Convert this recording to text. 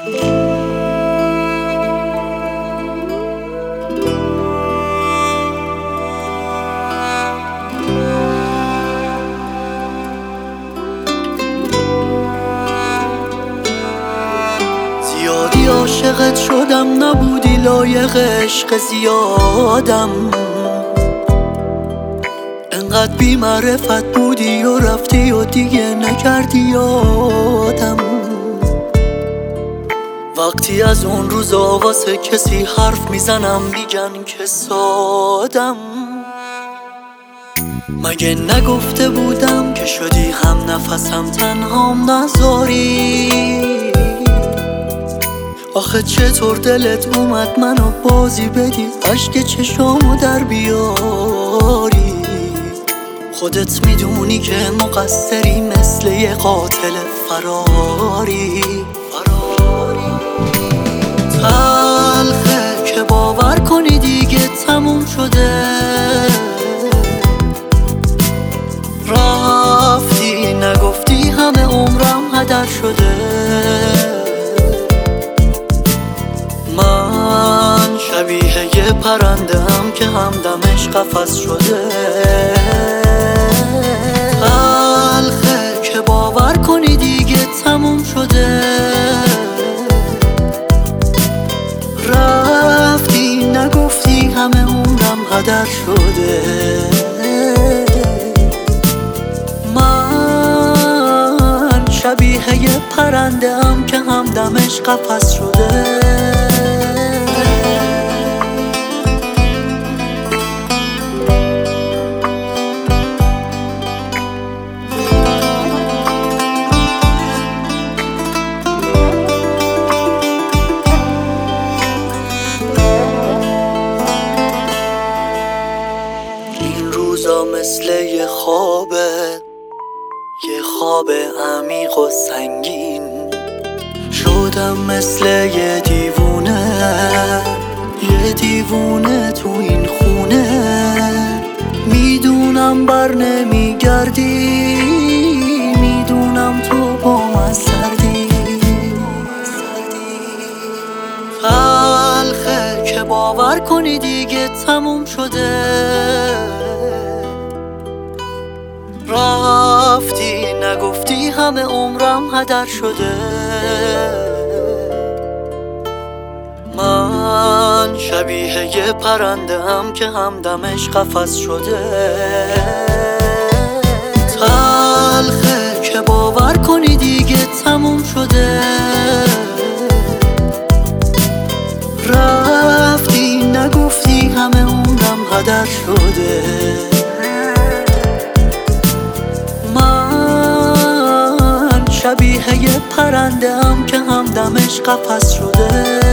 زیادی عاشقت شدم، نبودی لایق عشق زیادم. انقدر بی معرفت بودی و رفتی و دیگه نکردی یادم. وقتی از اون روزا واسه کسی حرف میزنم میگن که سادم. مگه نگفته بودم که شدی هم نفسم تنهام نذاری؟ آخه چطور دلت اومد منو بازی بدی، اشک چشامو در بیاری؟ خودت میدونی که مقصری، مثل یه قاتل فراری. تلخه که باور کنی دیگه تموم شده، رفتی نگفتی همه عمرم هدر شده. من شبیه یه پرنده‌ام که همدمش قفس شده. تلخه که باور کنی دیگه تموم شده، رفتی نگفتی همه عمرم هدر شده. من شبیه یه پرنده‌ام که همدمش قفس شده. مثل یه خوابه، یه خواب عمیق و سنگین. شدم مثل یه دیوونه تو این خونه. میدونم بر نمیگردی، میدونم تو با من سردی. تلخه که باور کنی دیگه تموم شده، رفتی نگفتی همه عمرم هدر شده. من شبیه یه پرنده‌ام که همدمش قفس شده. تلخه که باور کنی دیگه تموم شده، رفتی نگفتی همه عمرم هدر شده. من شبیه یه پرنده‌ام که همدمش قفس شده.